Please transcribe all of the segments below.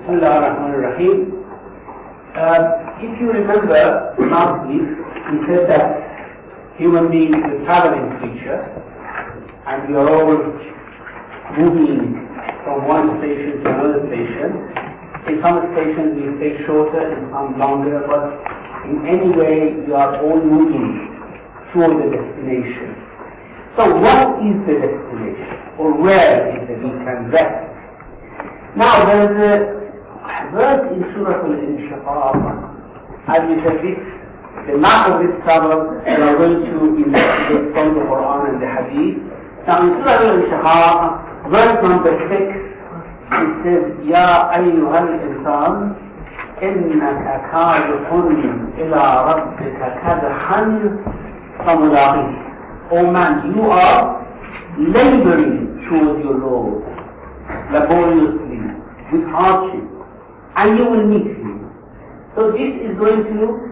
Bismillah ar-Rahman ar-Rahim. If you remember last week, we said that human beings is a traveling creature and we are all moving from one station to another station. In some stations we stay shorter, in some longer, but in any way we are all moving toward the destination. So what is the destination? Or where is it we can rest? Now there is a verse in Surah Al-Inshiqaq. As we said, the map of this travel we are going to investigate from the Quran and the Hadith. Now in Surah Al-Inshiqaq, verse number 6, it says, يَا أَيُّهَا الْإِنسَانِ إِنَّكَ كَادِحٌ إِلَىٰ رَبِّكَ كَدْحًا فَمُلَاقِيهِ. O man, you are laboring toward your Lord, laboriously, with hardship, and you will meet him. So this is going to,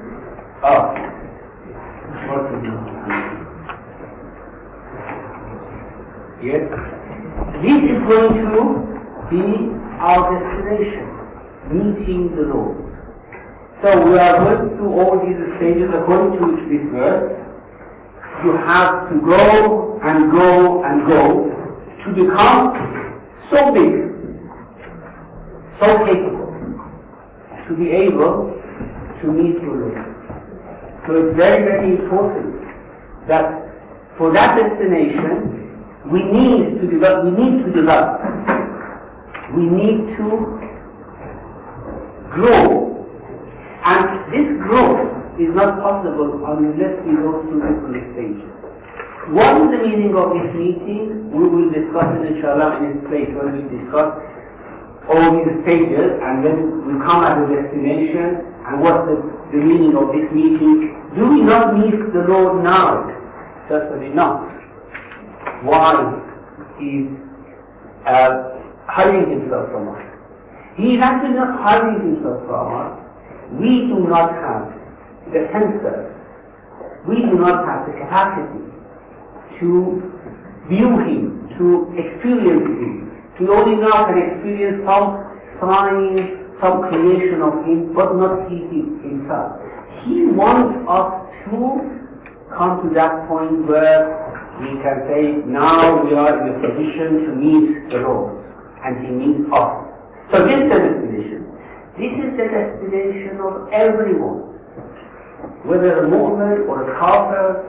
yes, this is going to be our destination, meeting the Lord. So we are going through all these stages according to this verse. You have to go and go and go to become so big, so capable, to be able to meet your Lord. So it's very, very important that for that destination we need to develop, we need to grow. And this growth is not possible unless we go through different stages. What is the meaning of this meeting? We will discuss it inshallah in this place when we discuss all these stages and then we come at the destination and what's the meaning of this meeting. Do we not meet the Lord now? Certainly not. Why? He's hiding himself from us. He is actually not hiding himself from us. We do not have the sensors. We do not have the capacity to view him, to experience him. We only now can experience some signs, some creation of him, but not he himself. He wants us to come to that point where we can say, now we are in a position to meet the Lord, and he meets us. So this is the destination. This is the destination of everyone. Whether a mu'min or a kafir,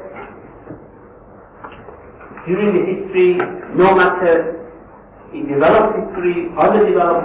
during the history, no matter in developed history, underdeveloped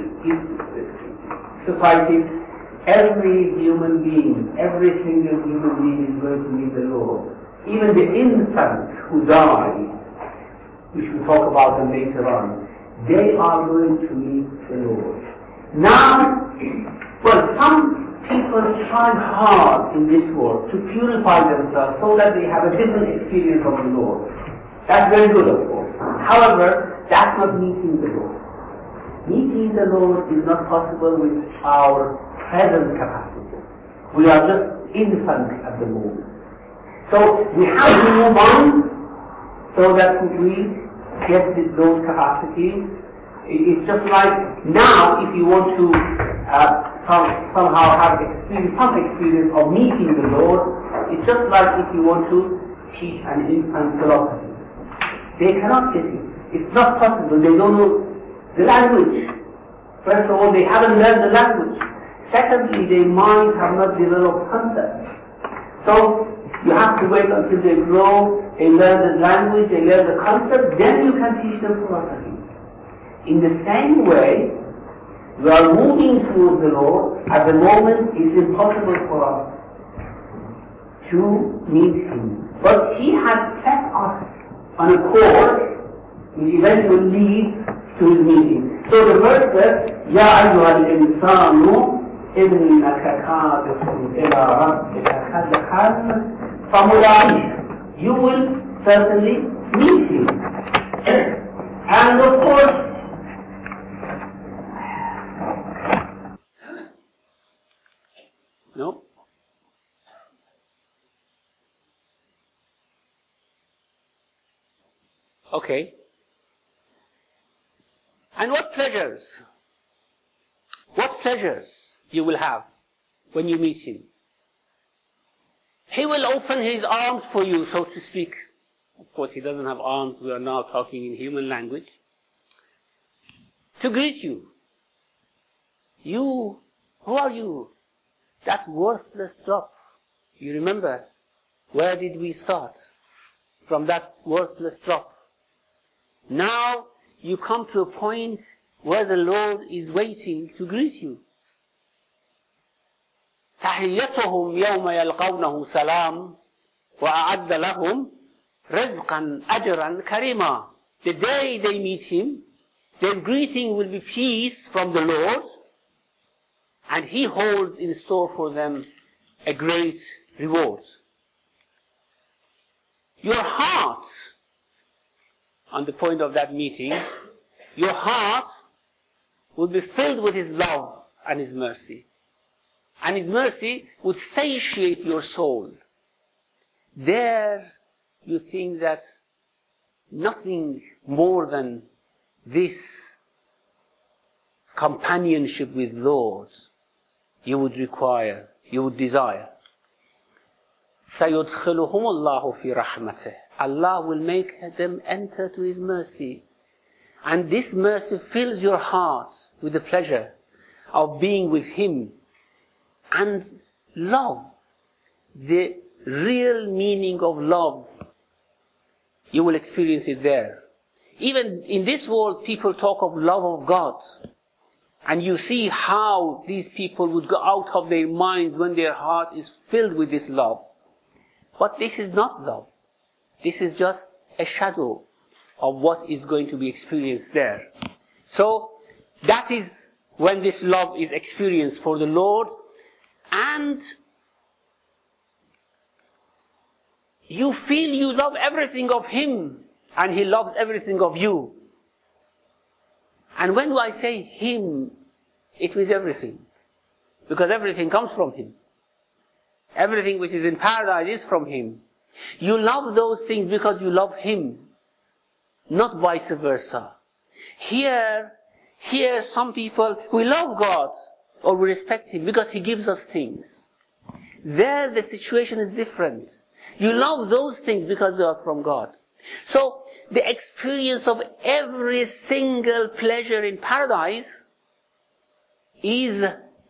society, every human being, every single human being is going to meet the Lord. Even the infants who die, which we'll talk about them later on, they are going to meet the Lord. Now, well, some people try hard in this world to purify themselves so that they have a different experience of the Lord. That's very good, of course. However, that's not meeting the Lord. Meeting the Lord is not possible with our present capacities. We are just infants at the moment. So we have to move on so that we get those capacities. It's just like now, if you want to somehow have some experience of meeting the Lord, it's just like if you want to teach an infant philosophy. They cannot get it. It's not possible. They don't know the language. First of all, they haven't learned the language. Secondly, their minds have not developed concepts. So you have to wait until they grow, they learn the language, they learn the concept, then you can teach them philosophy. In the same way, we are moving towards the Lord. At the moment, it's impossible for us to meet Him. But He has set us on a course which eventually leads to His meeting. So the verse says, يَا أَيُّهَا الْإِنسَانُ إِنَّكَ كَادِحٌ إِلَىٰ رَبِّكَ كَدْحًا فَمُلَاقِيهِ. You will certainly meet Him. And of course, no? Okay. And what pleasures? pleasures you will have when you meet him. He will open his arms for you, so to speak. Of course, he doesn't have arms. We are now talking in human language. To greet you. You, who are you? That worthless drop. You remember, where did we start? From that worthless drop. Now you come to a point where the Lord is waiting to greet you. تحيتهم يوم يلقونه سلام وأعد لهم رزقا أجرا كريما. The day they meet him, their greeting will be peace from the Lord, and he holds in store for them a great reward. Your heart, on the point of that meeting, your heart will be filled with his love and his mercy. And his mercy would satiate your soul. There you think that nothing more than this companionship with Lord you would require, you would desire. سَيُدْخِلُهُمُ اللَّهُ فِي رَحْمَتِهِ. Allah will make them enter to his mercy. And this mercy fills your heart with the pleasure of being with him. And love, the real meaning of love, you will experience it there. Even in this world, people talk of love of God. And you see how these people would go out of their minds when their heart is filled with this love. But this is not love. This is just a shadow of what is going to be experienced there. So, that is when this love is experienced for the Lord. And you feel you love everything of him, and he loves everything of you. And when I say him, it means everything. Because everything comes from him. Everything which is in paradise is from him. You love those things because you love him, not vice versa. Here some people, we love God, or we respect him because he gives us things. There the situation is different. You love those things because they are from God. So, the experience of every single pleasure in paradise is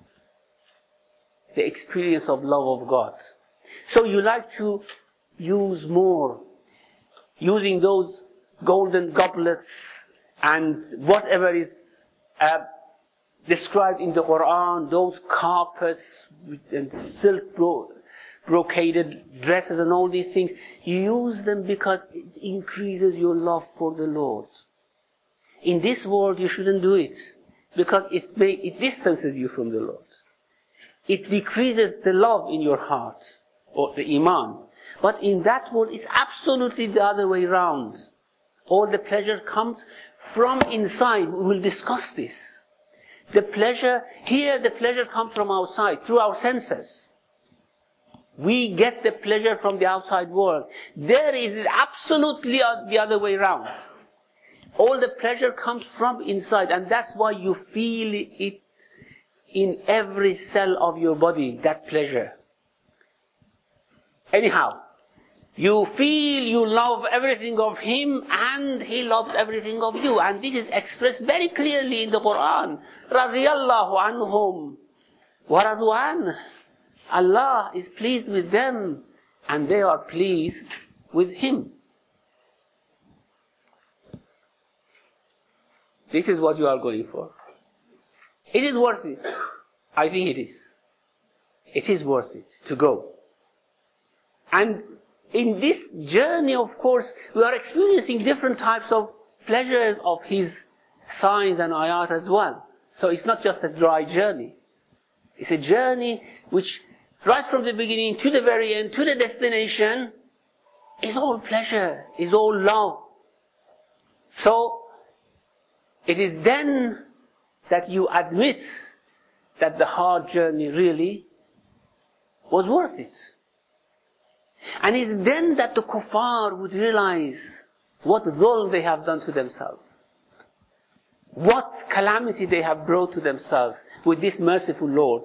the experience of love of God. So you like to use more, using those golden goblets and whatever is described in the Quran, those carpets and silk brocaded dresses and all these things. You use them because it increases your love for the Lord. In this world you shouldn't do it, because it distances you from the Lord. It decreases the love in your heart, or the iman. But in that world it's absolutely the other way around. All the pleasure comes from inside. We will discuss this. The pleasure comes from outside, through our senses. We get the pleasure from the outside world. There is absolutely the other way around. All the pleasure comes from inside, and that's why you feel it in every cell of your body, that pleasure. Anyhow, you feel you love everything of him, and he loves everything of you. And this is expressed very clearly in the Quran. رَضِيَ اللَّهُ عَنْهُمْ وَرَضُوا عَنْهُ. Allah is pleased with them, and they are pleased with him. This is what you are going for. Is it worth it? I think it is. It is worth it to go. And in this journey, of course, we are experiencing different types of pleasures of his signs and ayat as well. So it's not just a dry journey. It's a journey which, right from the beginning to the very end, to the destination, is all pleasure, is all love. So, it is then that you admit that the hard journey really was worth it. And it's then that the kuffar would realize what dhulm they have done to themselves. what calamity they have brought to themselves with this merciful Lord.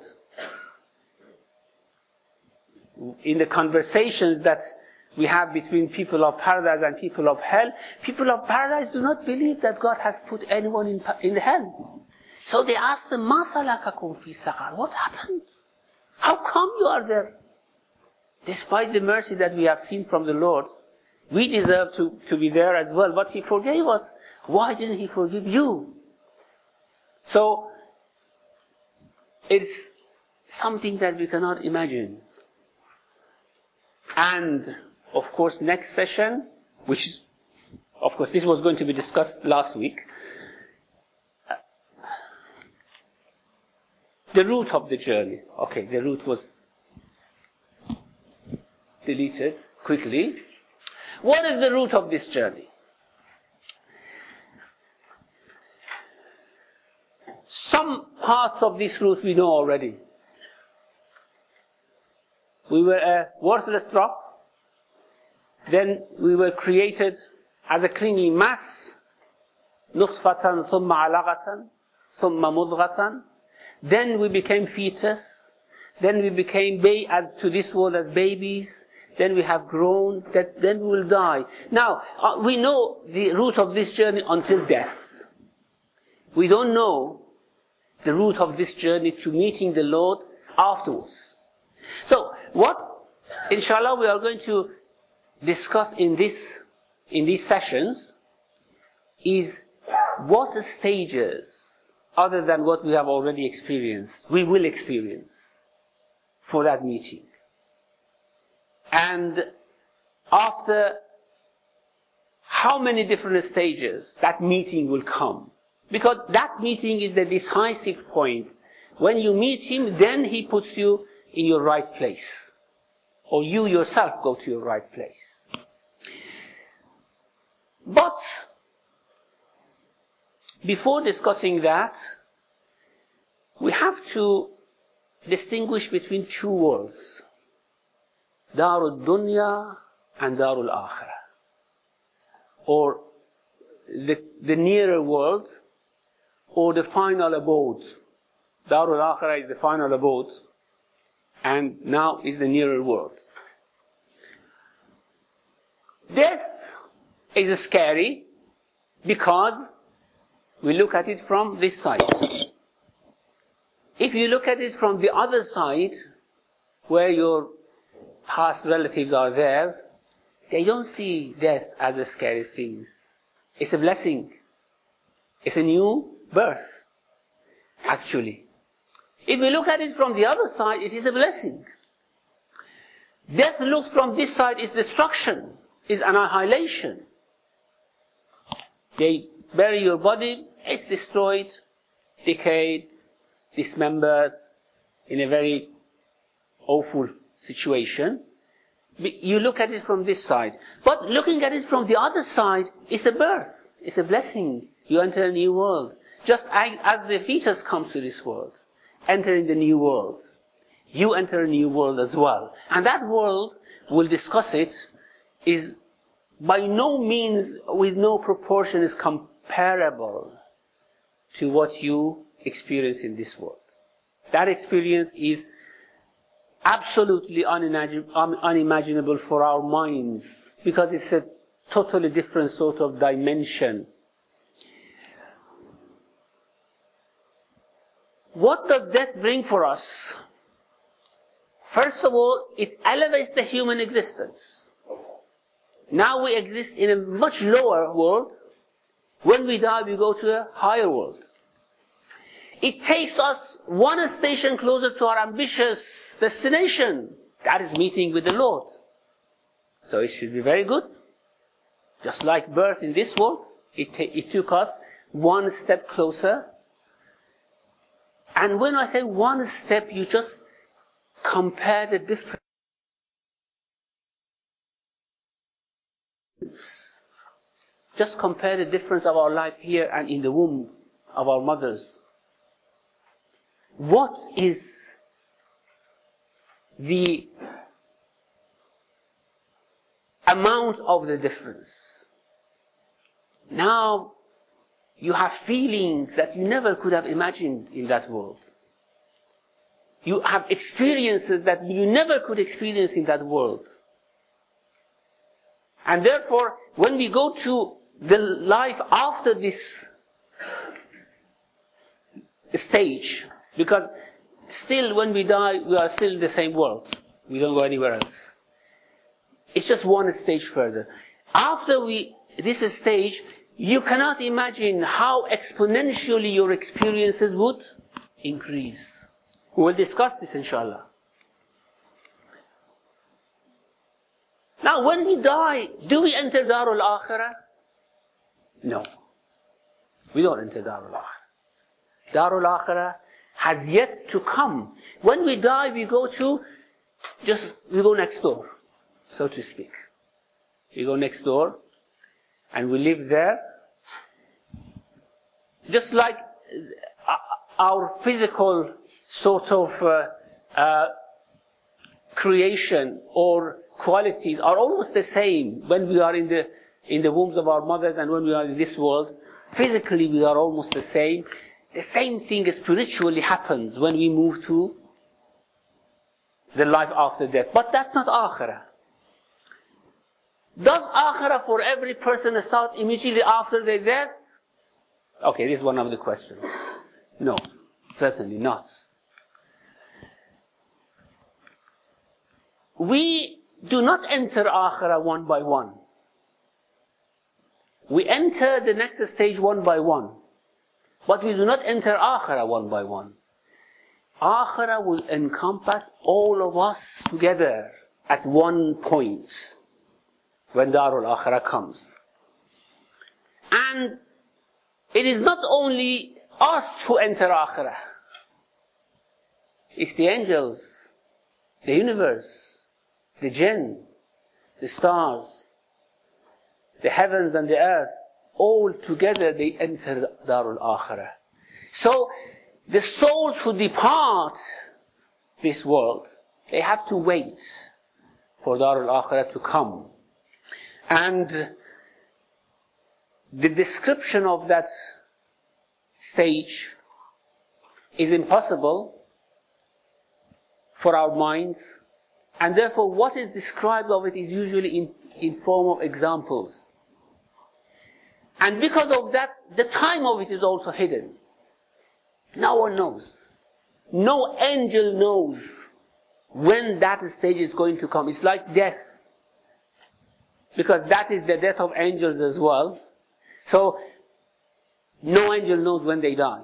In the conversations that we have between people of paradise and people of hell, people of paradise do not believe that God has put anyone in hell. So they ask them, مَا سَلَكَكُمْ فِي سَقَرَ? What happened? How come you are there? Despite the mercy that we have seen from the Lord, we deserve to be there as well, but He forgave us. Why didn't He forgive you? So, it's something that we cannot imagine. And, of course, next session, which is, of course, this was going to be discussed last week, the route of the journey. Okay, the route was deleted quickly. What is the route of this journey? Some parts of this route we know already. We were a worthless drop. Then we were created as a clinging mass. نُطْفَةً ثُمَّ عَلَقَةً ثُمَّ مُضْغَةً. Then we became fetus. Then we became as to this world as babies. Then we have grown. Then we will die. Now, we know the route of this journey until death. We don't know the route of this journey to meeting the Lord afterwards. So, what, inshallah, we are going to discuss in these sessions is what stages, other than what we have already experienced, we will experience for that meeting. And after how many different stages that meeting will come. Because that meeting is the decisive point. When you meet Him, then He puts you in your right place. Or you yourself go to your right place. But, before discussing that, we have to distinguish between two worlds. Darul Dunya and Darul Akhirah. Or the nearer world, or the final abode. Darul Akhirah is the final abode, and now is the nearer world. Death is scary because we look at it from this side. If you look at it from the other side, where your past relatives are there, they don't see death as a scary thing. It's a blessing. It's a new birth, actually. If we look at it from the other side, it is a blessing. Death looked from this side is destruction, is annihilation. They bury your body, it's destroyed, decayed, dismembered, in a very awful situation. You look at it from this side. But looking at it from the other side, it's a birth, it's a blessing. You enter a new world. Just as the fetus comes to this world, entering the new world, you enter a new world as well. And that world, we'll discuss it, is by no means, with no proportion, is comparable to what you experience in this world. That experience is absolutely unimaginable for our minds, because it's a totally different sort of dimension. What does death bring for us? First of all, it elevates the human existence. Now we exist in a much lower world. When we die, we go to a higher world. It takes us one station closer to our ambitious destination. That is meeting with the Lord. So it should be very good. Just like birth in this world, it took us one step closer. And when I say one step, you just compare the difference. Just compare the difference of our life here and in the womb of our mothers. What is the amount of the difference? Now, You have feelings that you never could have imagined in that world. You have experiences that you never could experience in that world. And therefore, when we go to the life after this stage, because still when we die, we are still in the same world. We don't go anywhere else. It's just one stage further. After this stage, you cannot imagine how exponentially your experiences would increase. We will discuss this inshallah. Now when we die, do we enter Darul Akhirah? No. We don't enter Darul Akhirah. Darul Akhirah has yet to come. When we die, we go next door, so to speak. We go next door, and we live there. Just like our physical sort of creation or qualities are almost the same when we are in the wombs of our mothers and when we are in this world. Physically, we are almost the same. The same thing spiritually happens when we move to the life after death. But that's not Akhirah. Does Akhirah for every person start immediately after their death? Okay, this is one of the questions. No, certainly not. We do not enter Akhirah one by one. We enter the next stage one by one. But we do not enter Akhirah one by one. Akhirah will encompass all of us together at one point when Darul Akhirah comes. And it is not only us who enter Akhirah. It's the angels, the universe, the jinn, the stars, the heavens and the earth. All together they enter Darul Akhirah. So the souls who depart this world, they have to wait for Darul Akhirah to come. And the description of that stage is impossible for our minds, and therefore what is described of it is usually in form of examples. And because of that, the time of it is also hidden. No one knows. No angel knows when that stage is going to come. It's like death. Because that is the death of angels as well. So, no angel knows when they die.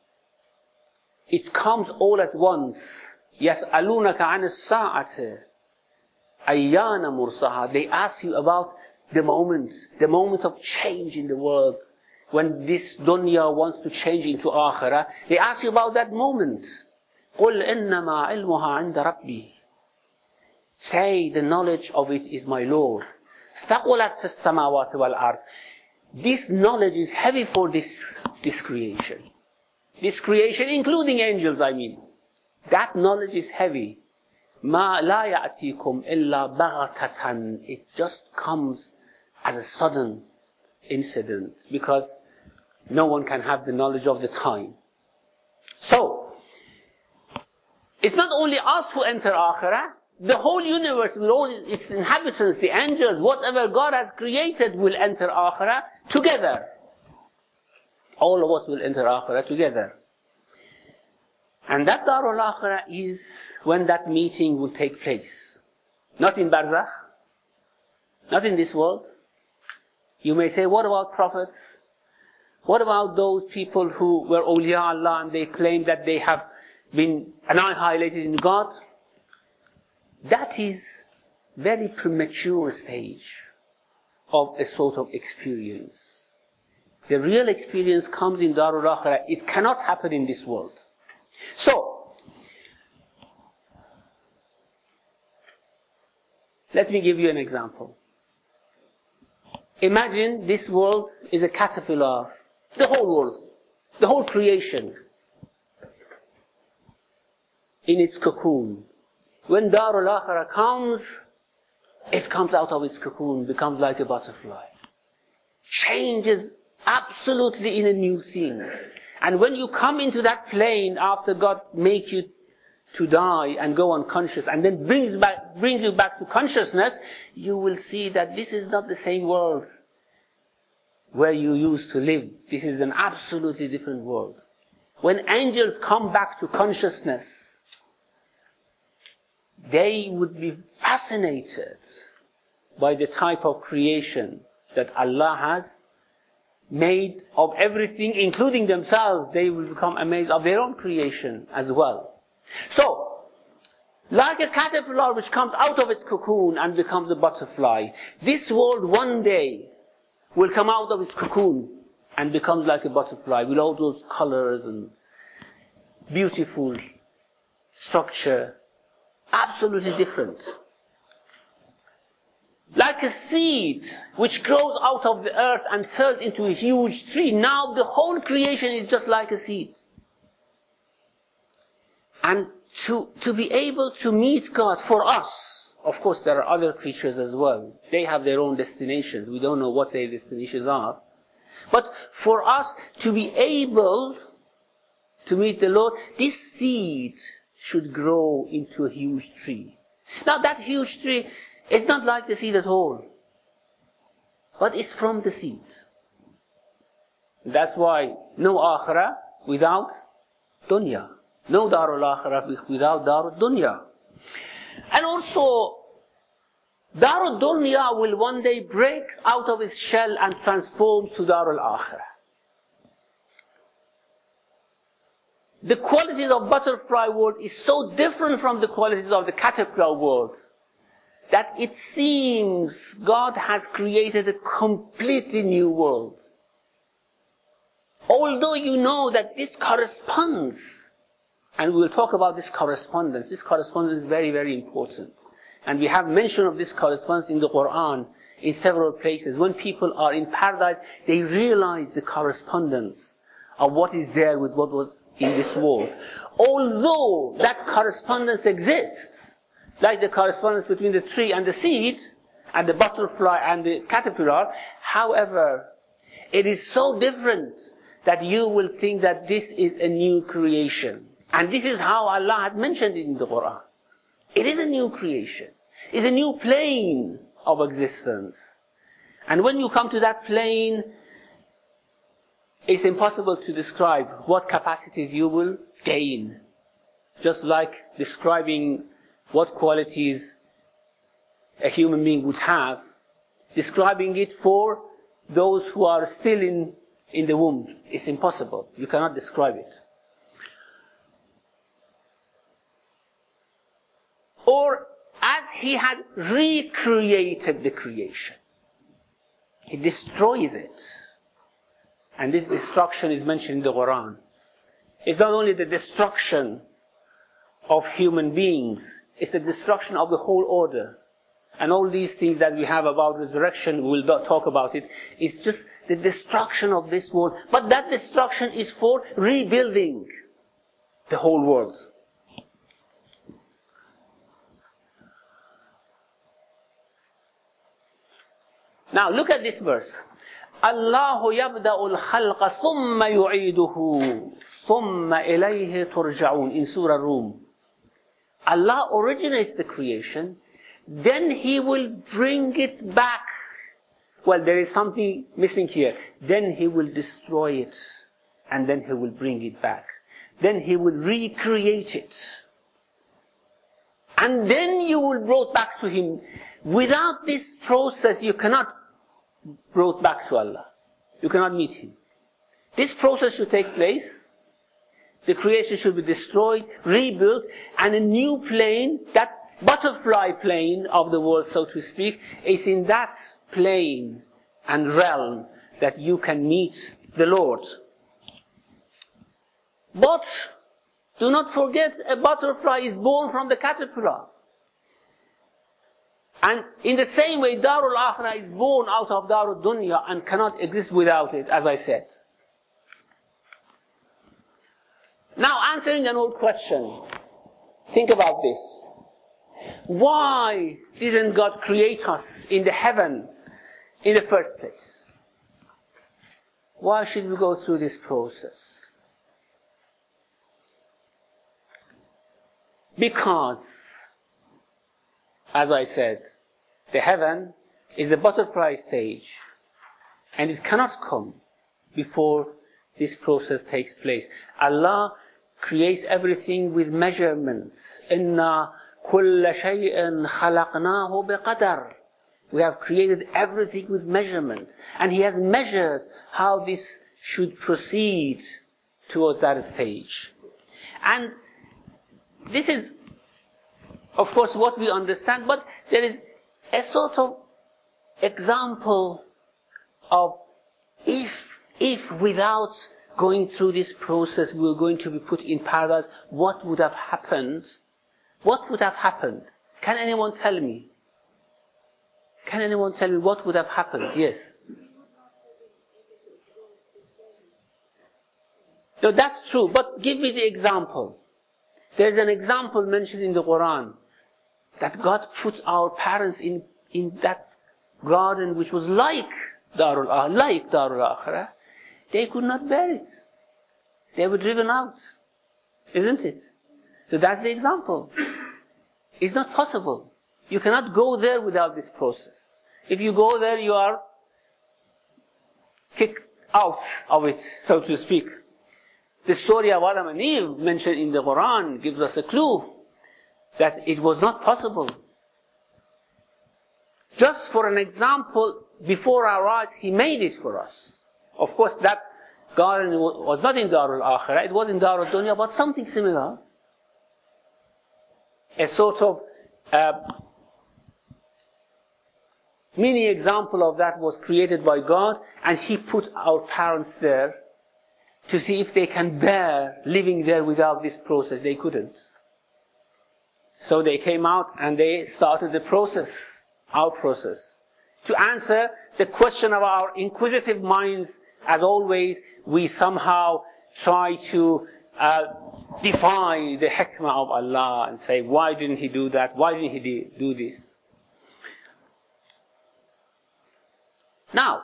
It comes all at once. يَسْأَلُونَكَ عَنِ السَّاعَةِ أَيَّانَ مُرْسَهَا. They ask you about the moment of change in the world. When this dunya wants to change into Akhirah, they ask you about that moment. قُلْ إِنَّمَا عِلْمُهَا عِنْدَ رَبِّي. Say, the knowledge of it is my Lord. ثَقُلَتْ فِي السَّمَاوَاتِ وَالْأَرْضِ. This knowledge is heavy for this creation. This creation, including angels, I mean. That knowledge is heavy. مَا لَا يَأْتِيكُمْ إِلَّا بَغْتَةً. It just comes as a sudden incident, because no one can have the knowledge of the time. So, it's not only us who enter Akhirah, the whole universe with all its inhabitants, the angels, whatever God has created will enter Akhirah together. All of us will enter Akhirah together. And that Darul Akhirah is when that meeting will take place. Not in Barzakh, not in this world. You may say, what about prophets? What about those people who were awliya Allah and they claim that they have been annihilated in God? That is very premature stage of a sort of experience. The real experience comes in Darul Akhirah. It cannot happen in this world. So, let me give you an example. Imagine this world is a caterpillar. The whole world, the whole creation, in its cocoon. When Darul Akhirah comes, it comes out of its cocoon, becomes like a butterfly. Changes absolutely in a new thing. And when you come into that plane after God make you to die and go unconscious and then brings you back to consciousness, you will see that this is not the same world where you used to live. This is an absolutely different world. When angels come back to consciousness, they would be fascinated by the type of creation that Allah has made of everything, including themselves. They will become amazed of their own creation as well. So, like a caterpillar which comes out of its cocoon and becomes a butterfly, this world one day will come out of its cocoon and becomes like a butterfly with all those colors and beautiful structure. Absolutely different. Like a seed which grows out of the earth and turns into a huge tree. Now the whole creation is just like a seed. And to be able to meet God for us, of course there are other creatures as well. They have their own destinations. We don't know what their destinations are. But for us to be able to meet the Lord, this seed should grow into a huge tree. Now that huge tree is not like the seed at all, but it's from the seed. That's why no akhirah without dunya. No darul akhirah without darul dunya. And also, darul dunya will one day break out of its shell and transform to darul akhirah. The qualities of butterfly world is so different from the qualities of the caterpillar world that it seems God has created a completely new world. Although you know that this corresponds, and we'll talk about this correspondence. This correspondence is very, very important. And we have mention of this correspondence in the Quran in several places. When people are in paradise, they realize the correspondence of what is there with what was in this world. Although that correspondence exists, like the correspondence between the tree and the seed, and the butterfly and the caterpillar, however, it is so different that you will think that this is a new creation. And this is how Allah has mentioned it in the Quran. It is a new creation. It's a new plane of existence. And when you come to that plane, it's impossible to describe what capacities you will gain. Just like describing what qualities a human being would have, describing it for those who are still in the womb, it's impossible. You cannot describe it. Or as He has recreated the creation, He destroys it. And this destruction is mentioned in the Quran. It's not only the destruction of human beings, it's the destruction of the whole order. And all these things that we have about resurrection, we'll not talk about it. It's just the destruction of this world. But that destruction is for rebuilding the whole world. Now look at this verse. Allahu yabda'ul khalqa thumma yu'iduhu thumma ilayhi turja'un in Surah Rum. Allah originates the creation, then He will bring it back. Well, there is something missing here. Then He will destroy it, and then He will bring it back. Then He will recreate it. And then you will brought back to Him. Without this process, you cannot brought back to Allah. You cannot meet Him. This process should take place. The creation should be destroyed, rebuilt, and a new plane, that butterfly plane of the world, so to speak, is in that plane and realm that you can meet the Lord. But do not forget, a butterfly is born from the caterpillar. And in the same way, Darul Akhirah is born out of Darul Dunya and cannot exist without it, as I said. Now, answering an old question. Think about this. Why didn't God create us in the heaven in the first place? Why should we go through this process? Because, as I said, the heaven is the butterfly stage, and it cannot come before this process takes place. Allah creates everything with measurements. إِنَّا كُلَّ شَيْءٍ خَلَقْنَاهُ بِقَدَرٍ. We have created everything with measurements, and He has measured how this should proceed towards that stage. And this is, of course, what we understand, but there is a sort of example of if without going through this process we were going to be put in paradise, what would have happened? What would have happened? Can anyone tell me? Can anyone tell me what would have happened? Yes. No, that's true, but give me the example. There's an example mentioned in the Quran that God put our parents in that garden which was like Darul Akhirah. They could not bear it. They were driven out. Isn't it? So that's the example. It's not possible. You cannot go there without this process. If you go there, you are kicked out of it, so to speak. The story of Adam and Eve mentioned in the Quran gives us a clue that it was not possible. Just for an example, before our eyes, He made it for us. Of course, that garden was not in Darul Akhirah, it was in Darul Dunya, but something similar. A sort of mini example of that was created by God, and He put our parents there to see if they can bear living there without this process. They couldn't. So they came out and they started the process, our process. To answer the question of our inquisitive minds, as always, we somehow try to defy the hikmah of Allah and say, why didn't He do that? Why didn't He do this? Now,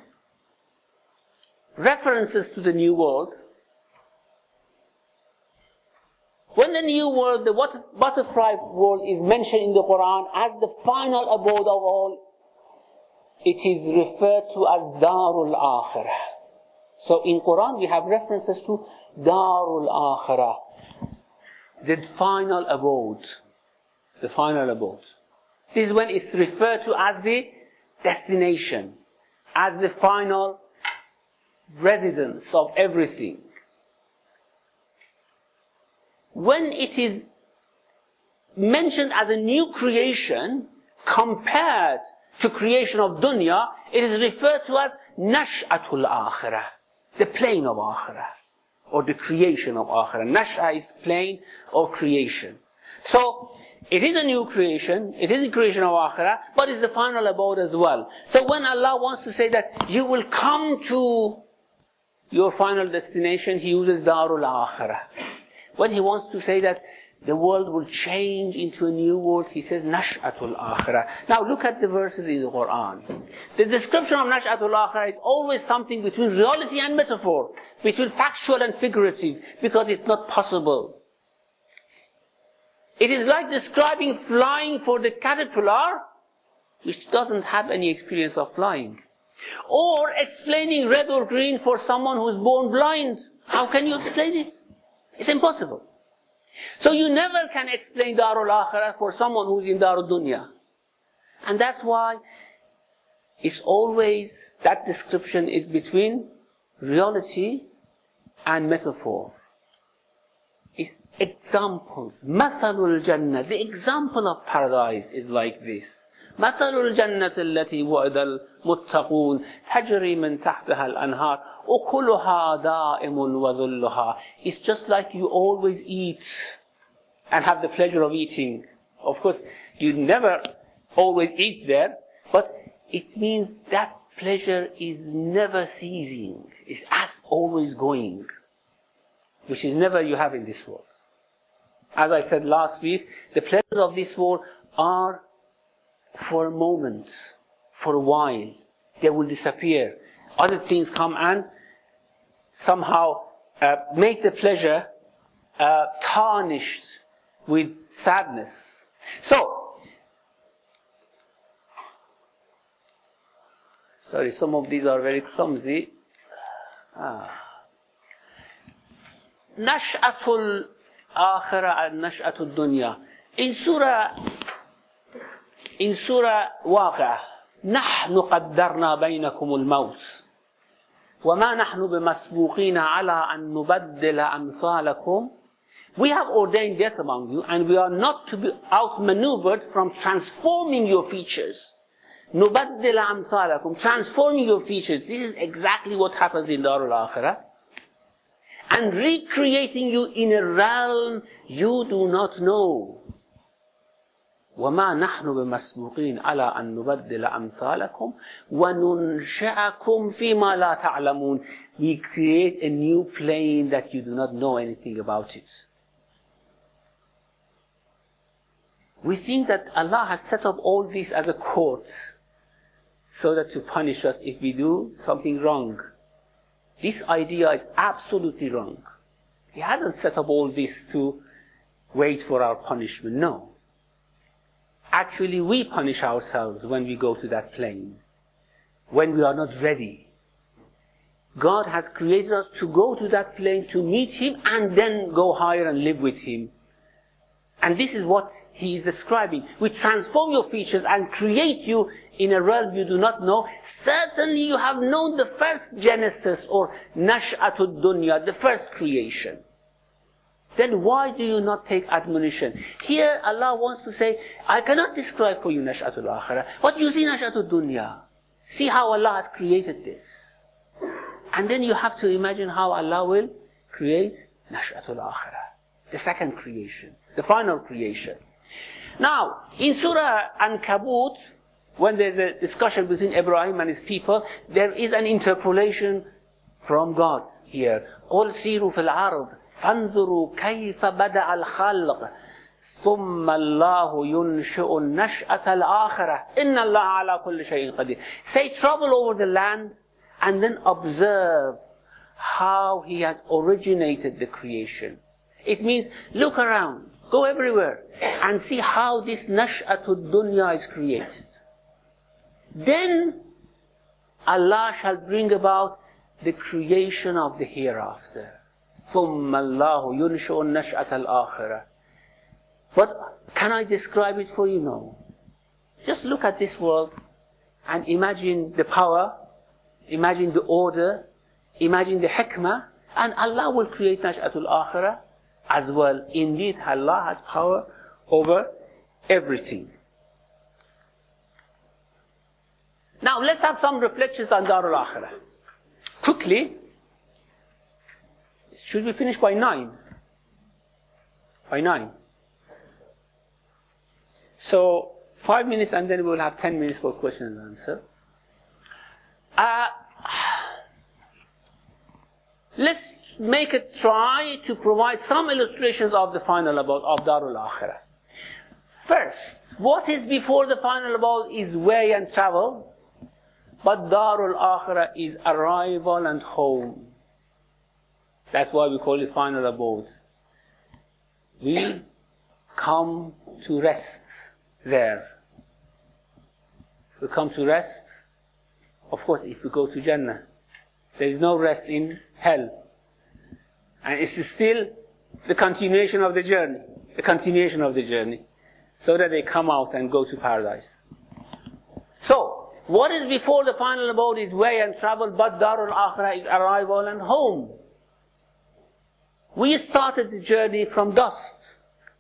references to the new world. When the new world, the butterfly world is mentioned in the Quran as the final abode of all, it is referred to as Darul Akhirah. So in Quran we have references to Darul Akhirah, the final abode. The final abode. This is when it's referred to as the destination, as the final residence of everything. When it is mentioned as a new creation compared to creation of dunya, it is referred to as Nash'atul Akhirah, the plane of Akhirah, or the creation of Akhirah. Nash'a is plane or creation. So, it is a new creation, it is a creation of Akhirah, but it's the final abode as well. So when Allah wants to say that you will come to your final destination, He uses Darul Akhirah. When He wants to say that the world will change into a new world, He says Nash'atul Akhirah. Now look at the verses in the Quran. The description of Nash'atul Akhirah is always something between reality and metaphor, between factual and figurative, because it's not possible. It is like describing flying for the caterpillar, which doesn't have any experience of flying. Or explaining red or green for someone who's born blind. How can you explain it? It's impossible. So you never can explain Darul Akhirah for someone who's in Darul Dunya. And that's why it's always, that description is between reality and metaphor. It's examples. Mathalul Jannah, the example of paradise is like this. مثل الجنة التي وعد المتقون تجري من تحتها الأنهار أكلها دائم وذلها. It's just like you always eat and have the pleasure of eating. Of course, you never always eat there, but it means that pleasure is never ceasing. It's as always going, which is never you have in this world. As I said last week, the pleasures of this world are for a moment, for a while. They will disappear. Other things come and somehow make the pleasure tarnished with sadness. So, sorry, some of these are very clumsy. Nash'atul akhirah and nash'atul dunya. In Surah Waqi'ah, نحن قدرنا بينكم الموت وما نحن بمسبوقين على أن نبدل أمثالكم. We have ordained death among you, and we are not to be outmaneuvered from transforming your features. نبدل أمثالكم, transforming your features. This is exactly what happens in Darul Akhirah. And recreating you in a realm you do not know. وما نحن بمسبوقين على أن نبدل أمثالكم وننشئكم فيما لا تعلمون. We create a new plane that you do not know anything about it. We think that Allah has set up all this as a court so that to punish us if we do something wrong. This idea is absolutely wrong. He hasn't set up all this to wait for our punishment. No. Actually, we punish ourselves when we go to that plane, when we are not ready. God has created us to go to that plane to meet Him and then go higher and live with Him. And this is what He is describing. We transform your features and create you in a realm you do not know. Certainly you have known the first Genesis or Nash'atul Dunya, the first creation. Then why do you not take admonition? Here Allah wants to say, I cannot describe for you Nash'atul Akhirah, but you see Nash'atul Dunya. See how Allah has created this. And then you have to imagine how Allah will create Nash'atul Akhirah, the second creation, the final creation. Now, in Surah Ankabut, when there's a discussion between Ibrahim and his people, there is an interpolation from God here. قُلْ سِيرُوا فِي الْعَرْضِ فانظروا كيف بدأ الخلق ثم الله ينشئ النشأة الآخرة إن الله على كل شيء قدير. Say, travel over the land and then observe how He has originated the creation. It means look around, go everywhere and see how this Nash'atul Dunya is created. Then Allah shall bring about the creation of the hereafter. ثُمَّ اللَّهُ يُنْشِئُ النَّشْأَةَ الْآخِرَةَ. But can I describe it for you? No. Just look at this world and imagine the power, imagine the order, imagine the hikmah, and Allah will create Nash'atul Akhirah as well. Indeed, Allah has power over everything. Now let's have some reflections on Darul Akhirah. Quickly. Should we finish by 9? By 9. So, 5 minutes and then we'll have 10 minutes for question and answer. Let's make a try to provide some illustrations of the final abode of Darul Akhirah. First, what is before the final abode is way and travel, but Darul Akhirah is arrival and home. That's why we call it final abode. We come to rest there. We come to rest. Of course, if we go to Jannah, there is no rest in hell. And it's still the continuation of the journey. The continuation of the journey. So that they come out and go to paradise. So, what is before the final abode is way and travel, but Darul Akhirah is arrival and home. We started the journey from dust.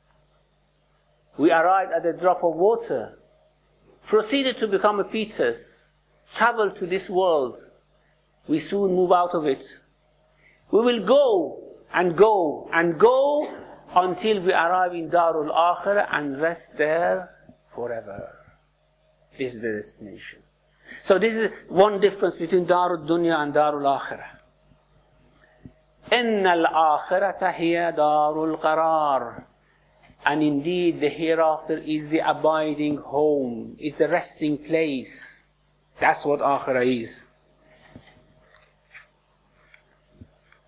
We arrived at a drop of water, proceeded to become a fetus, traveled to this world. We soon move out of it. We will go and go and go until we arrive in Darul Akhirah and rest there forever. This is the destination. So this is one difference between Darul Dunya and Darul Akhirah. إِنَّ الْآخِرَةَ هِيَ دَارُ الْقَرَارِ. And indeed the hereafter is the abiding home, is the resting place. That's what Akhirah is.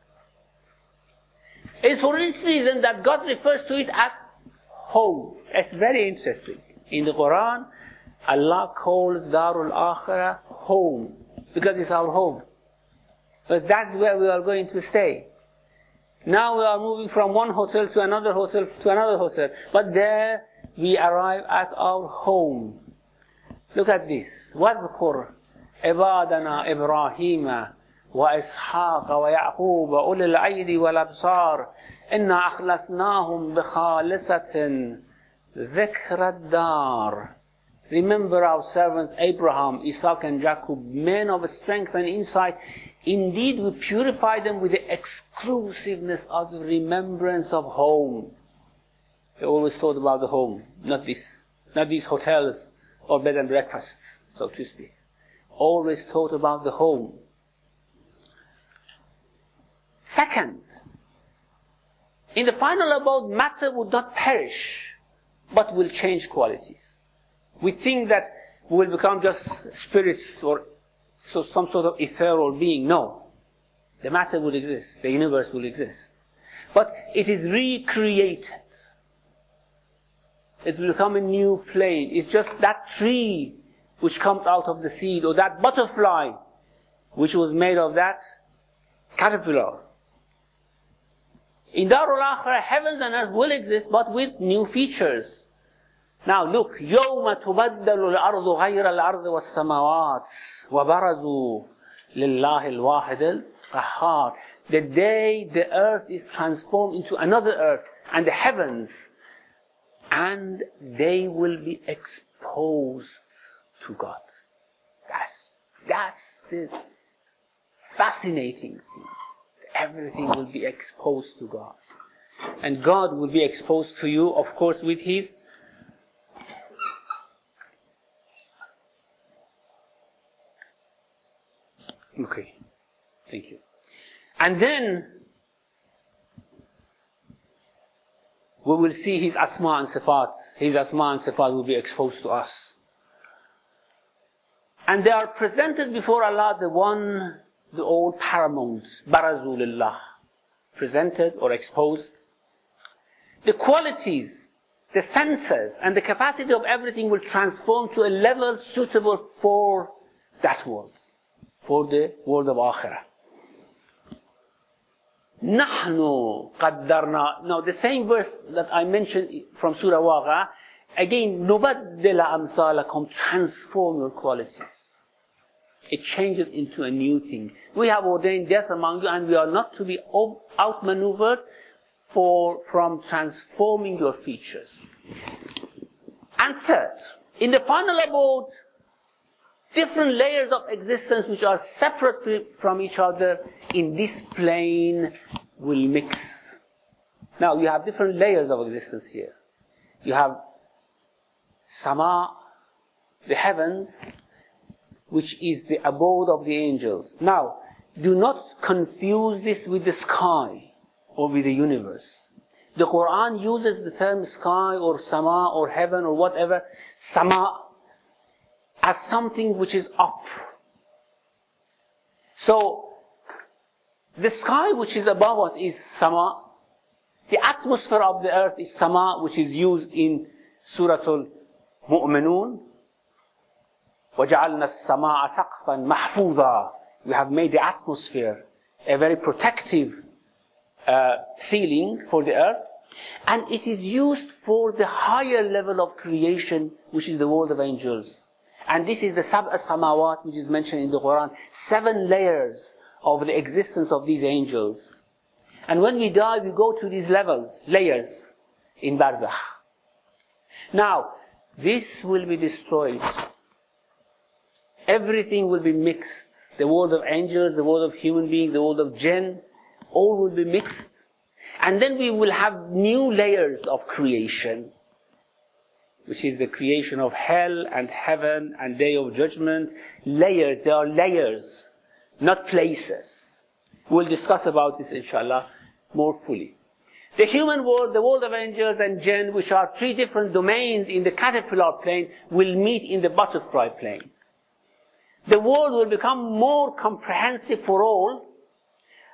It's for this reason that God refers to it as home. It's very interesting. In the Quran, Allah calls Darul Akhirah home, because it's our home. Because that's where we are going to stay. Now we are moving from one hotel to another hotel to another hotel. But there we arrive at our home. Look at this. وَاذْكُرْ عِبَادَنَا إِبْرَاهِيمَ وَإِسْحَاقَ وَيَعْقُوبَ أُولِي الْأَيْدِ وَالْأَبْصَارِ إِنَّا أَخْلَصْنَاهُمْ بِخَالِصَةٍ ذِكْرَ الدَّارِ. Remember our servants Abraham, Isaac and Jacob, men of strength and insight. Indeed, we purify them with the exclusiveness of the remembrance of home. They always thought about the home, not these hotels or bed and breakfasts, so to speak. Always thought about the home. Second, in the final abode, matter would not perish, but will change qualities. We think that we will become just spirits or some sort of ethereal being. No. The matter will exist. The universe will exist. But it is recreated. It will become a new plane. It's just that tree which comes out of the seed, or that butterfly which was made of that caterpillar. In Darul Akhirah, heavens and earth will exist, but with new features. Now look, يَوْمَ تُبَدَّلُ الْأَرْضُ غَيْرَ الْأَرْضِ وَالسَّمَوَاتِ وَبَرَزُوا لِلَّهِ الْوَاحِدِ الْقَهَّارِ. The day the earth is transformed into another earth, and the heavens, and they will be exposed to God. That's the fascinating thing. Everything will be exposed to God. And God will be exposed to you, of course, with His okay, thank you. And then we will see His Asma and Sifat. His Asma and Sifat will be exposed to us. And they are presented before Allah, the all paramount, Barazu Lillah, presented or exposed. The qualities, the senses, and the capacity of everything will transform to a level suitable for that world, for the world of Akhirah. نَحْنُ قَدَّرْنَا. Now the same verse that I mentioned from Surah Waqi'ah, again, نُبَدِّلَ أَمْثَالَكُمْ, transform your qualities. It changes into a new thing. We have ordained death among you, and we are not to be outmaneuvered from transforming your features. And third, in the final abode, different layers of existence which are separate from each other in this plane will mix. Now you have different layers of existence here. You have Sama, the heavens, which is the abode of the angels. Now, do not confuse this with the sky or with the universe. The Quran uses the term sky or Sama or heaven or whatever, Sama, as something which is up. So, the sky which is above us is Sama. The atmosphere of the earth is Sama, which is used in Surah Al-Mu'minun. وَجَعَلْنَا السَّمَاءَ سَقْفًا مَحْفُوظًا. We have made the atmosphere a very protective ceiling for the earth. And it is used for the higher level of creation, which is the world of angels. And this is the Sab'a Samawat, which is mentioned in the Quran. 7 layers of the existence of these angels. And when we die, we go to these layers in Barzakh. Now, this will be destroyed. Everything will be mixed. The world of angels, the world of human beings, the world of jinn, all will be mixed. And then we will have new layers of creation, which is the creation of hell and heaven and day of judgment. Layers, there are layers, not places. We'll discuss about this, inshallah, more fully. The human world, the world of angels and jinn, which are 3 different domains in the caterpillar plane, will meet in the butterfly plane. The world will become more comprehensive for all,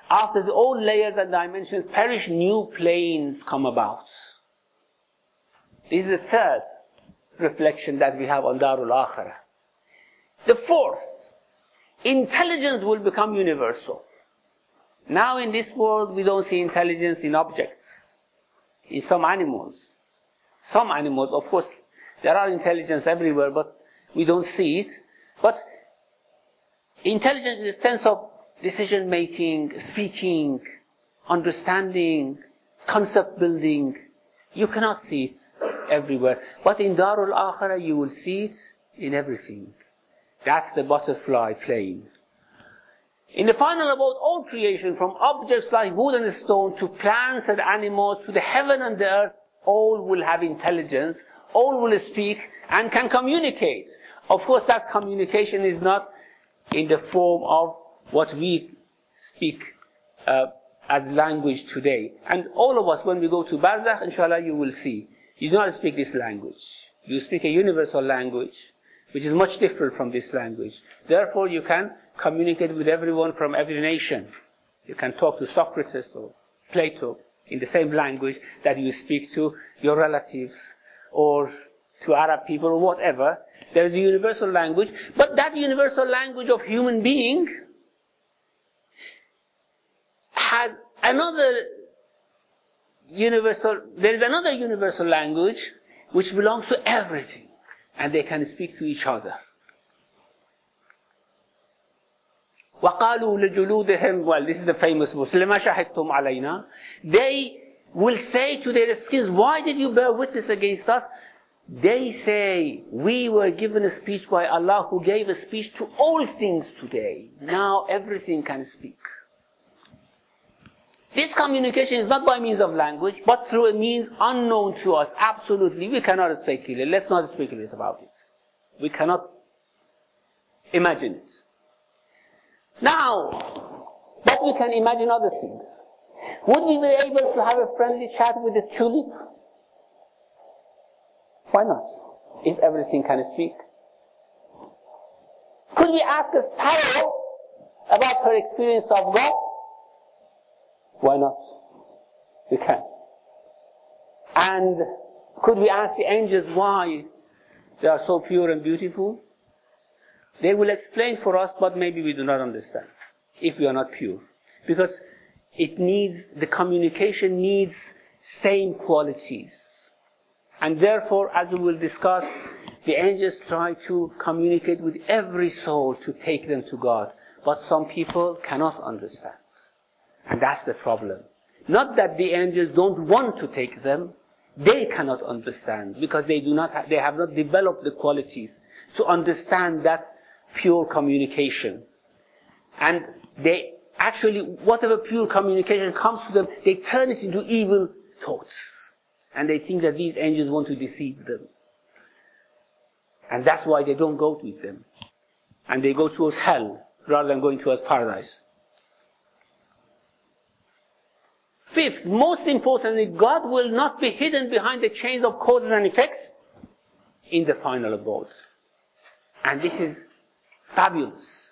after the old layers and dimensions perish, new planes come about. This is the third reflection that we have on Darul Akhirah. The fourth, intelligence will become universal. Now in this world we don't see intelligence in objects, in some animals. Some animals, of course, there are intelligence everywhere, but we don't see it. But intelligence in the sense of decision making, speaking, understanding, concept building, you cannot see it everywhere. But in Darul Akhirah you will see it in everything. That's the butterfly plane. In the final abode, all creation, from objects like wood and stone to plants and animals to the heaven and the earth, all will have intelligence, all will speak and can communicate. Of course, that communication is not in the form of what we speak as language today. And all of us, when we go to Barzakh, inshallah, you will see, you do not speak this language. You speak a universal language, which is much different from this language. Therefore, you can communicate with everyone from every nation. You can talk to Socrates or Plato in the same language that you speak to your relatives or to Arab people or whatever. There is a universal language, but that universal language of human being has another universal, there is another universal language which belongs to everything, and they can speak to each other. وَقَالُوا لِجُلُودِهِمْ, well, this is the famous verse, لِمَا شَهِدْتُمْ عَلَيْنَا. They will say to their skins, why did you bear witness against us? They say, we were given a speech by Allah who gave a speech to all things today. Now everything can speak. This communication is not by means of language, but through a means unknown to us. Absolutely, we cannot speculate. Let's not speculate about it. We cannot imagine it. Now, but we can imagine other things. Would we be able to have a friendly chat with a tulip? Why not? If everything can speak. Could we ask a sparrow about her experience of God? Why not? We can. And could we ask the angels why they are so pure and beautiful? They will explain for us, but maybe we do not understand if we are not pure. Because the communication needs same qualities. And therefore, as we will discuss, the angels try to communicate with every soul to take them to God. But some people cannot understand. And that's the problem. Not that the angels don't want to take them, they cannot understand because they have not developed the qualities to understand that pure communication. And they actually, whatever pure communication comes to them, they turn it into evil thoughts. And they think that these angels want to deceive them. And that's why they don't go with them. And they go towards hell rather than going towards paradise. Fifth, most importantly, God will not be hidden behind the chains of causes and effects in the final abode. And this is fabulous.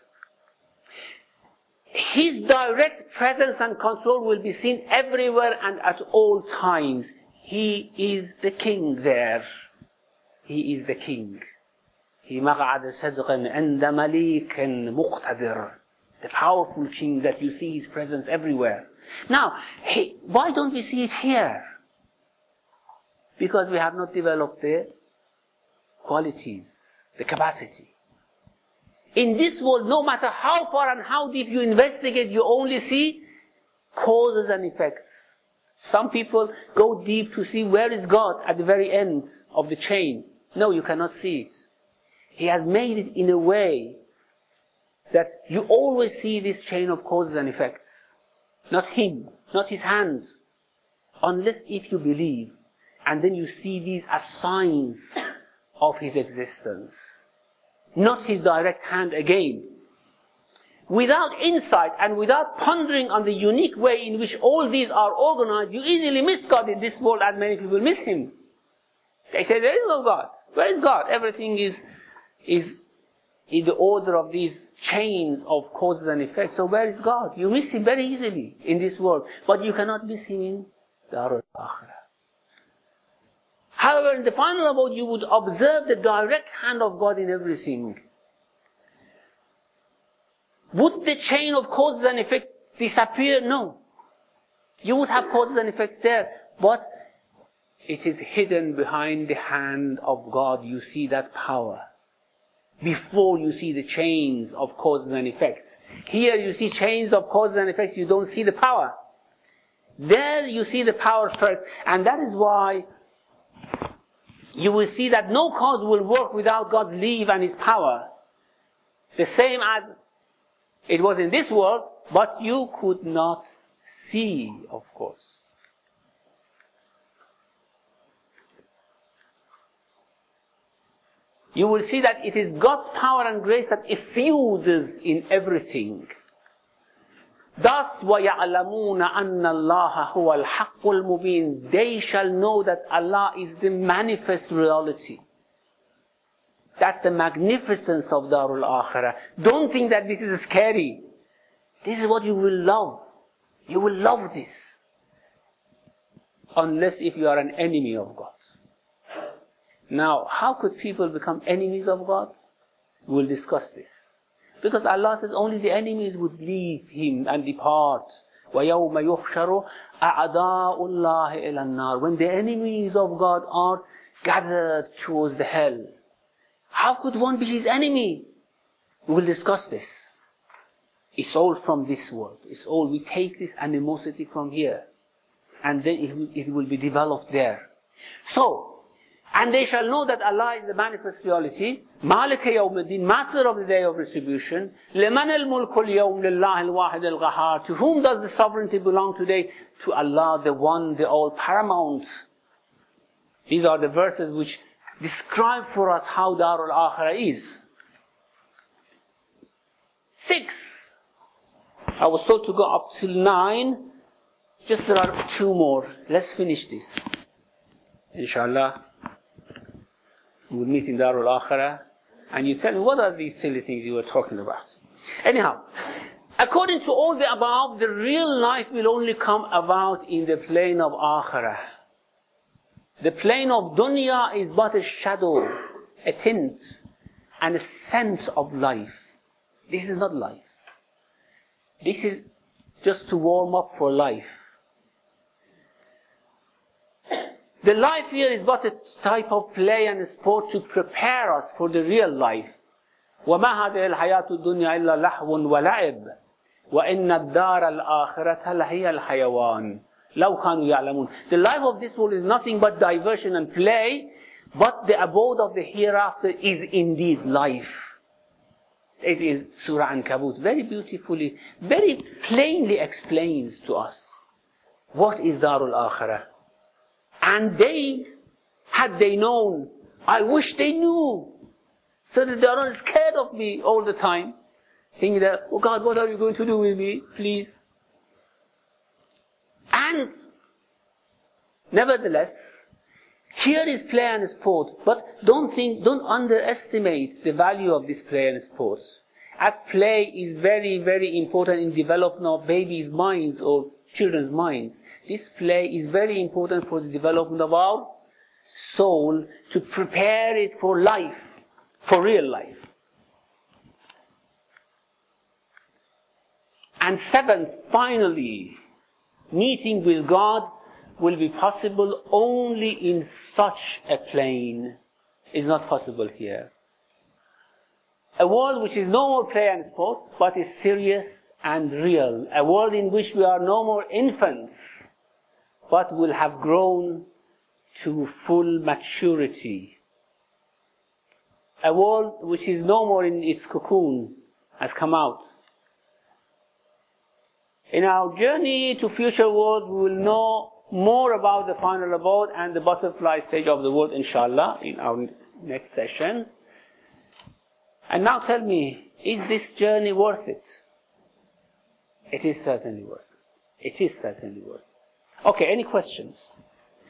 His direct presence and control will be seen everywhere and at all times. He is the king there. He is the king. He مَقْعَدَ صَدْقٍ عِنْدَ مَلِيكٍ مُقْتَدِرٍ. The powerful king that you see his presence everywhere. Now, why don't we see it here? Because we have not developed the qualities, the capacity. In this world, no matter how far and how deep you investigate, you only see causes and effects. Some people go deep to see where is God at the very end of the chain. No, you cannot see it. He has made it in a way that you always see this chain of causes and effects. Not him, not his hands. Unless if you believe, and then you see these as signs of his existence. Not his direct hand again. Without insight and without pondering on the unique way in which all these are organized, you easily miss God in this world as many people miss him. They say there is no God. Where is God? Everything is in the order of these chains of causes and effects. So where is God? You miss Him very easily in this world, but you cannot miss Him in Darul Akhirah. However, in the final abode, you would observe the direct hand of God in everything. Would the chain of causes and effects disappear? No. You would have causes and effects there, but it is hidden behind the hand of God. You see that power before you see the chains of causes and effects. Here you see chains of causes and effects, you don't see the power. There you see the power first, and that is why you will see that no cause will work without God's leave and His power. The same as it was in this world, but you could not see, of course. You will see that it is God's power and grace that effuses in everything. Thus, وَيَعْلَمُونَ أَنَّ اللَّهَ هُوَ الْحَقُّ الْمُبِينَ. They shall know that Allah is the manifest reality. That's the magnificence of Darul Akhirah. Don't think that this is scary. This is what you will love. You will love this. Unless if you are an enemy of God. Now, how could people become enemies of God? We'll discuss this. Because Allah says only the enemies would leave Him and depart. وَيَوْمَ يُحْشَرُ أَعْدَاءُ اللَّهِ إِلَى النَّارِ. When the enemies of God are gathered towards the hell, how could one be His enemy? We'll discuss this. It's all from this world. It's all, we take this animosity from here. And then it will be developed there. So, and they shall know that Allah is the manifest reality. Malik Yawmuddin, master of the day of retribution. Liman al-mulku al-yawm lillahi al-wahid al-qahhar. To whom does the sovereignty belong today? To Allah, the one, the all paramount. These are the verses which describe for us how Darul Akhirah is. 6. I was told to go up till 9. Just there are 2 more. Let's finish this. Inshallah. We'll meet in Darul Akhirah, and you tell me what are these silly things you were talking about. Anyhow, according to all the above, the real life will only come about in the plane of Akhirah. The plane of dunya is but a shadow, a tint, and a sense of life. This is not life. This is just to warm up for life. The life here is but a type of play and sport to prepare us for the real life. وَمَا هَذِهِ الْحَيَاةُ الدُّنْيَا إِلَّا لَحْوٌ وَلَعِبٌ وَإِنَّ الدَّارَ الْآخِرَةَ لَهِيَ الْحَيَوَانُ لَوْ كَانُوا يَعْلَمُونَ. The life of this world is nothing but diversion and play, but the abode of the hereafter is indeed life. It is Surah Ankabut very beautifully, very plainly explains to us what is Darul Akhirah. And they, had they known, I wish they knew, so that they are not scared of me all the time, thinking that, oh God, what are you going to do with me, please? And, nevertheless, here is play and sport, but don't underestimate the value of this play and sport. As play is very, very important in development of babies' minds or children's minds, this play is very important for the development of our soul, to prepare it for life, for real life. And 7th, finally, meeting with God will be possible only in such a plane. It's not possible here. A world which is no more play and sport, but is serious and real. A world in which we are no more infants, but will have grown to full maturity. A world which is no more in its cocoon, has come out. In our journey to future world, we will know more about the final abode and the butterfly stage of the world, inshallah, in our next sessions. And now tell me, is this journey worth it? It is certainly worth it. It is certainly worth it. Okay, any questions?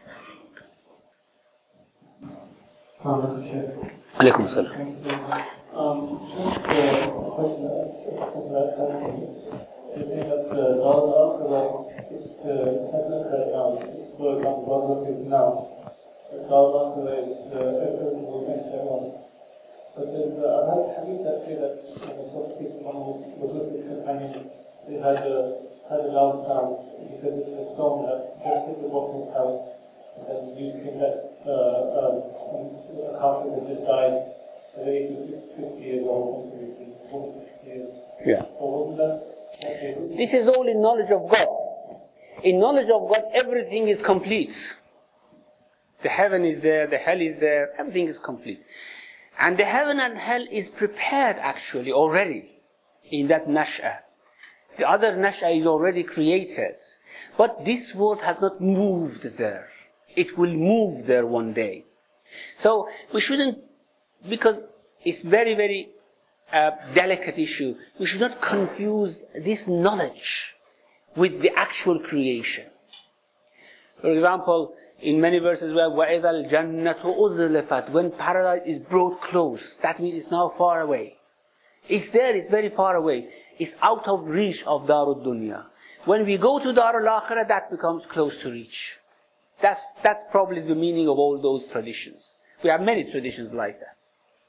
Alaikum salam. Just a question about something. You say that the afterlife hasn't occurred now. For example, Barzakh is now. The afterlife is everything will end at once. But there's I've had hadith that say that when Prophet Muhammad was with his companions, they had a loud sound. He said this is a stone that just hit the bottom of hell, and then you can let a kafir that just died. The age of 50 years old, 50 years. Yeah. So wasn't that? This is all in knowledge of God. In knowledge of God, everything is complete. The heaven is there, the hell is there, everything is complete. And the heaven and hell is prepared actually already in that nash'ah. The other nash'ah is already created. But this world has not moved there. It will move there one day. So we shouldn't, because it's very, very delicate issue, we should not confuse this knowledge with the actual creation. For example, in many verses where وَإِذَا الْجَنَّةُ أُزْلِفَتْ, when paradise is brought close, that means it's now far away. It's there, it's very far away. It's out of reach of Darul Dunya. When we go to Darul Akhirah, that becomes close to reach. That's probably the meaning of all those traditions. We have many traditions like that.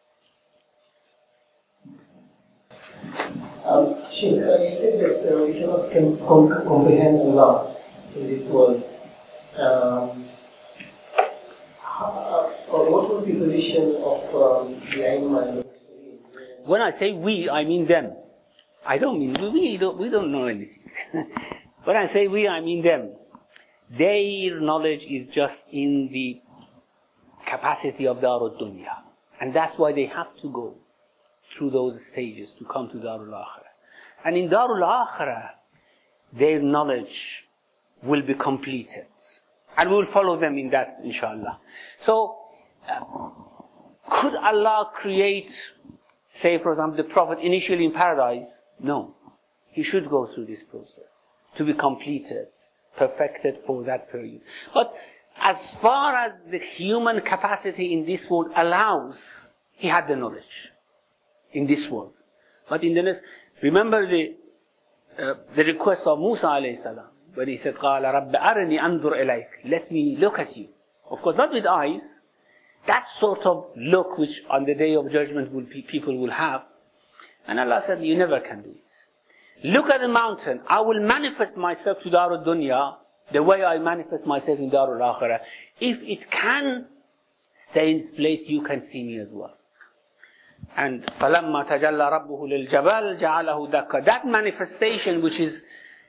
Sheikh, you said that we cannot comprehend Allah in this world. What was the position of the Aimma and the Mursalin? When I say we, I mean them. I don't mean we don't know anything. When I say we, I mean them. Their knowledge is just in the capacity of Darul Dunya. And that's why they have to go through those stages to come to Darul Akhirah. And in Darul Akhirah, their knowledge will be completed. And we will follow them in that, inshallah. So, could Allah create, say for example, the Prophet initially in paradise? No. He should go through this process to be completed, perfected for that period. But as far as the human capacity in this world allows, he had the knowledge in this world. But in the next, remember the request of Musa alayhi salam, when he said, قَالَ رَبَّ أَرِنِي أَنْظُرْ إِلَيْكَ, let me look at you. Of course, not with eyes. That sort of look which on the day of judgment people will have. And Allah said, you never can do it. Look at the mountain. I will manifest myself to Darul Dunya the way I manifest myself in Darul Akhirah. If it can stay in its place, you can see me as well. And فَلَمَّا تَجَلَّى رَبُّهُ لِلْجَبَالِ جَعَلَهُ دَكَّ. That manifestation which is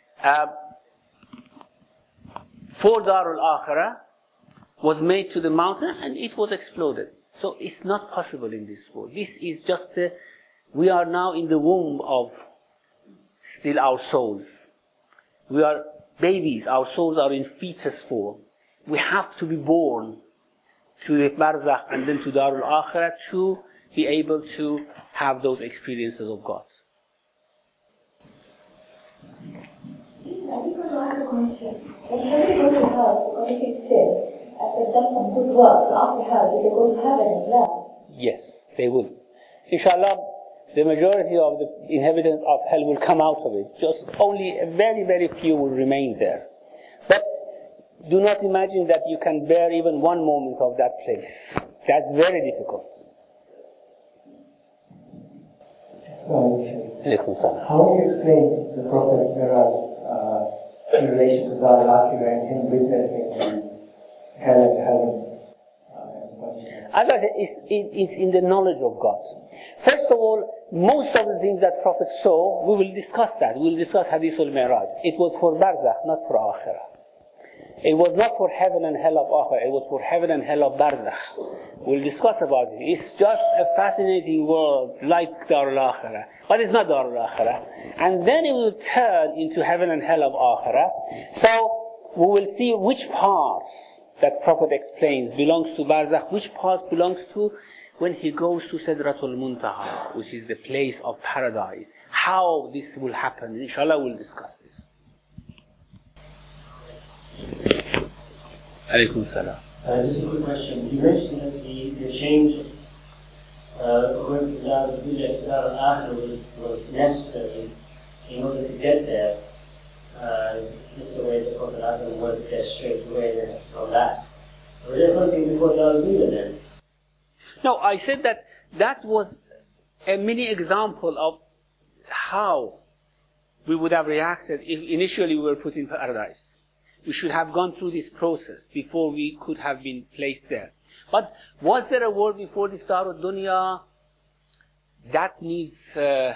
for Darul Akhirah was made to the mountain and it was exploded. So it's not possible in this world. This is just we are now in the womb of still our souls. We are babies, our souls are in fetus form. We have to be born to the Barzakh and then to Darul Akhirah to be able to have those experiences of God. I just want to ask a question. When somebody goes to hell for committing sin, and they've done some good works after hell, do they go to heaven as well? Yes, they will. Inshallah, the majority of the inhabitants of hell will come out of it. Just only a very, very few will remain there. But do not imagine that you can bear even one moment of that place. That's very difficult. How do you explain the Prophet's Miraj in relation to Darul Akhirah and him witnessing hell and heaven? As I said, it's in the knowledge of God. First of all, most of the things that Prophet saw, we will discuss that. We will discuss Hadith al-Miraj. It was for Barzakh, not for Akhirah. It was not for heaven and hell of Akhirah. It was for heaven and hell of Barzakh. We'll discuss about it. It's just a fascinating world like Darul Akhirah. But it's not Darul Akhirah. And then it will turn into heaven and hell of Akhirah. So, we will see which parts that Prophet explains belongs to Barzakh, which parts belongs to when he goes to Sidratul Muntaha, which is the place of paradise. How this will happen, inshallah we'll discuss this. Alaykum salam. Just a quick question. You mentioned that the change according to Dar al-Dunya, Dar al-Akhirah was necessary in order to get there. Just the way the Prophet went there straight away from that. Was there something before Dar al-Dunya then? No, I said that was a mini example of how we would have reacted if initially we were put in paradise. We should have gone through this process before we could have been placed there. But was there a world before this Dar al-Dunya? That needs a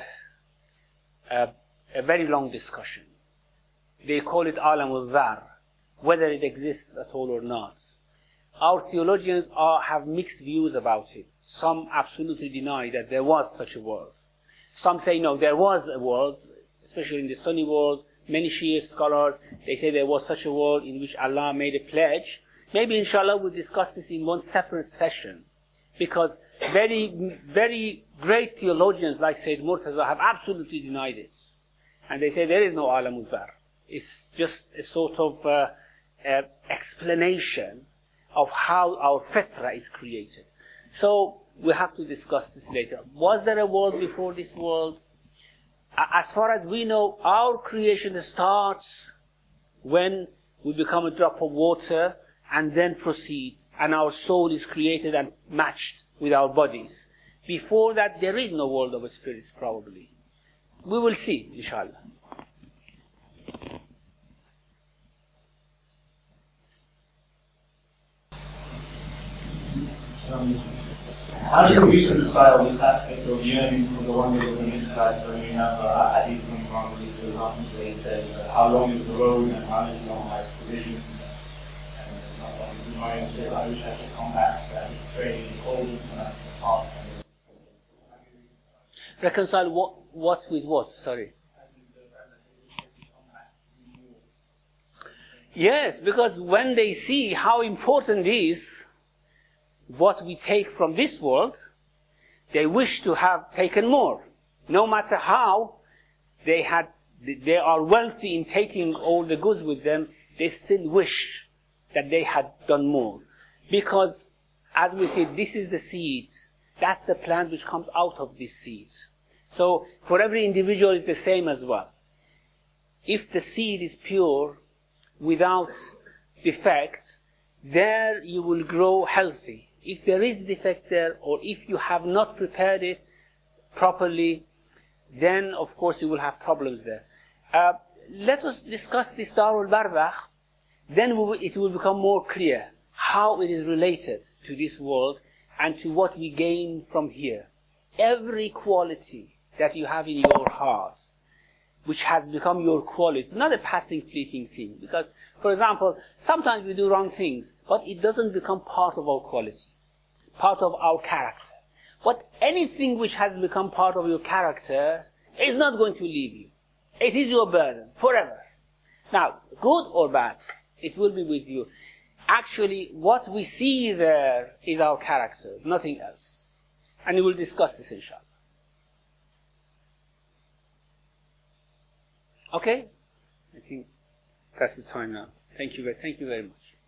very long discussion. They call it Alam al-Dhar, whether it exists at all or not. Our theologians have mixed views about it. Some absolutely deny that there was such a world. Some say no, there was a world, especially in the Sunni world. Many Shia scholars, they say there was such a world in which Allah made a pledge. Maybe inshallah we'll discuss this in one separate session. Because very, very great theologians like Sayyid Murtaza have absolutely denied it. And they say there is no Alam al-Dhar. It's just a sort of explanation of how our fitra is created. So we have to discuss this later. Was there a world before this world? As far as we know, our creation starts when we become a drop of water and then proceed, and our soul is created and matched with our bodies. Before that, there is no world of spirits, probably. We will see, inshallah. How do you reconcile this aspect of yearning for the one who lives in Israel when you have a hadith from Imam Ali, for example, where he says, how long is the road and how long are its provisions? And Imam says, I wish I could come back, that it's very cold and that's the path. Reconcile what with what? Sorry. Yes, because when they see how important is what we take from this world, they wish to have taken more. No matter how they are wealthy in taking all the goods with them, they still wish that they had done more. Because, as we said, this is the seed. That's the plant which comes out of this seed. So, for every individual it's the same as well. If the seed is pure, without defect, there you will grow healthy. If there is defect there, or if you have not prepared it properly, then of course you will have problems there. Let us discuss this Darul Barzakh, then it will become more clear how it is related to this world and to what we gain from here. Every quality that you have in your heart, which has become your quality, not a passing, fleeting thing. Because, for example, sometimes we do wrong things, but it doesn't become part of our quality, part of our character. But anything which has become part of your character is not going to leave you. It is your burden, forever. Now, good or bad, it will be with you. Actually, what we see there is our character, nothing else. And we will discuss this, inshallah. Okay? I think that's the time now. Thank you very much.